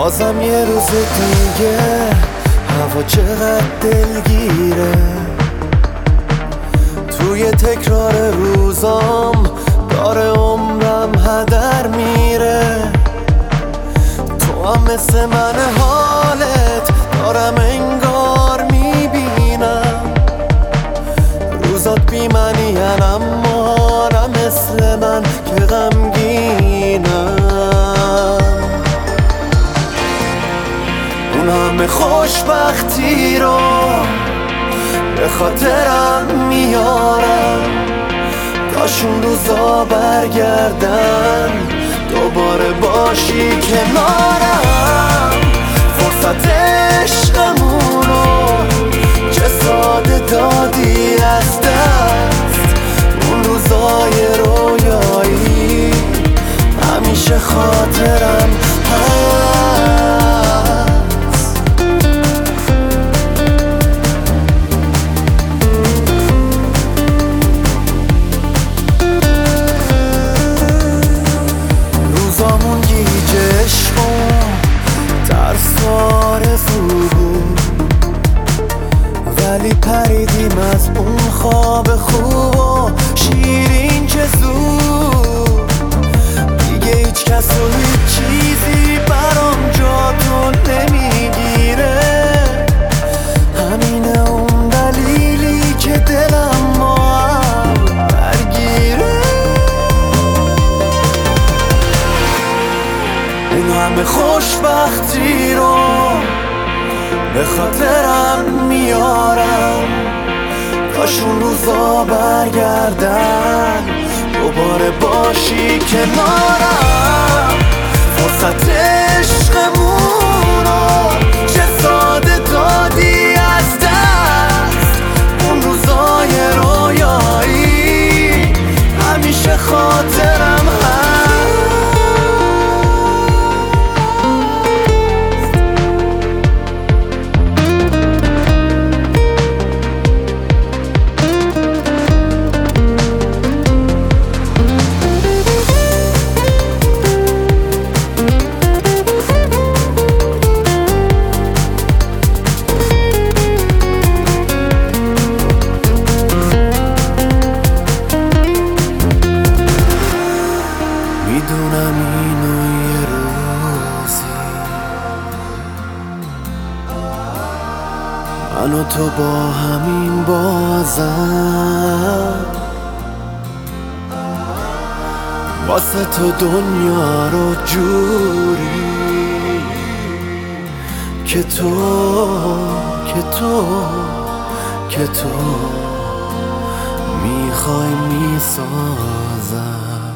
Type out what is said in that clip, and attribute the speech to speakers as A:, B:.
A: بازم یه روز دیگه هوا چقدر دلگیره، توی تکرار روزام داره عمرم هدر میره. تو هم مثل من حالت دارم انگار میبینم، روزات بی معنی اما نه مثل من که غمگینم. اون همه خوشبختی رو به خاطرم میارم، کاش اون روزا برگردن دوباره باشی کنارم. فرصت عشقمونو چه ساده دادی از دست، اون روزای رویایی همیشه خاطرم هست. روزامون گیج عشق و ترس و آرزو بود، ولی پریدیم از اون خواب خوب و شیرین که زود. دیگه هیچ کس و هیچ چیزی برام جا تو نمیگیره، همینه اون دلیلی که دلم ما هم درگیره. اون همه خوشبختی رو به خاطرم میارم، کاش اون روزا برگردن دوباره باشی کنارم. فرصت عشقمونو چه ساده دادی از دست، اون روزای رویایی همیشه خاطرم هست. میدونم اینو یه روزی من و تو با همین بازم واسه تو دنیا رو جوری که تو میخوای میسازم.